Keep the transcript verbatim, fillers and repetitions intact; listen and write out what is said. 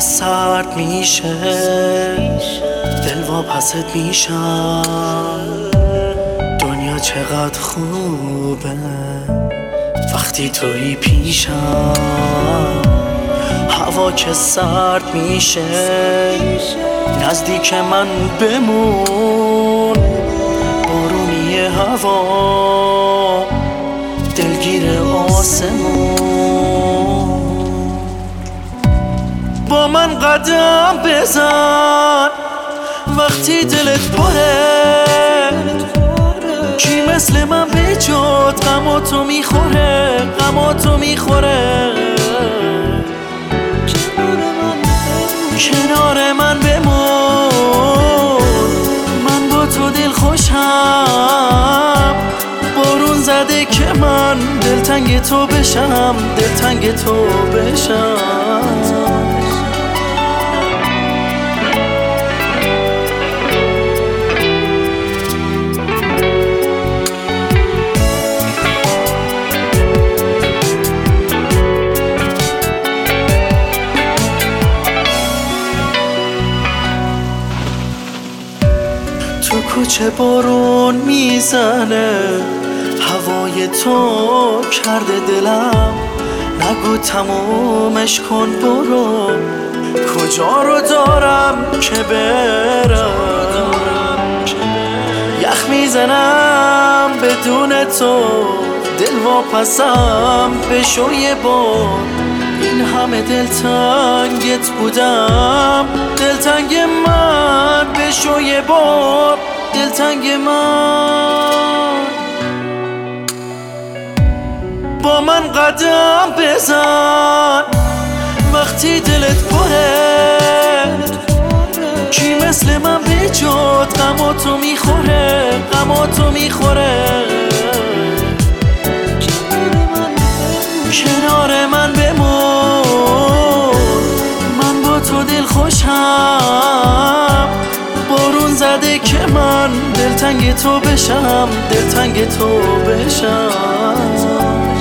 سرد میشه دل واپست میشم. دنیا چقدر خوبه وقتی توی پیشم. هوا که سرد میشه نزدیک من بمون. بارونی هوا دلگیر آسمون. با من قدم بزن وقتی دلت پره. کی مثل من به جات غماتو میخوره غماتو میخوره. کنار من بمون من با تو دل خوشم. بارون زده که من دلتنگ تو بشم دلتنگ تو بشم. تو کوچه بارون میزنه هوای تو کرده دلم. نگو تمومش کن برو کجا رو دارم که برم. یخ میزنم بدون تو دل واپسم بشو یه بار. این همه دلتنگت بودم دلتنگ من بشو یه بار دلتنگ من. با من قدم بزن وقتی دلت پره. کی مثل من به جات غماتو میخوره غماتو میخوره. کنار من بمون من با تو دل خوشم. بارون زده که من دلتنگ تو بشم دلتنگ تو بشم.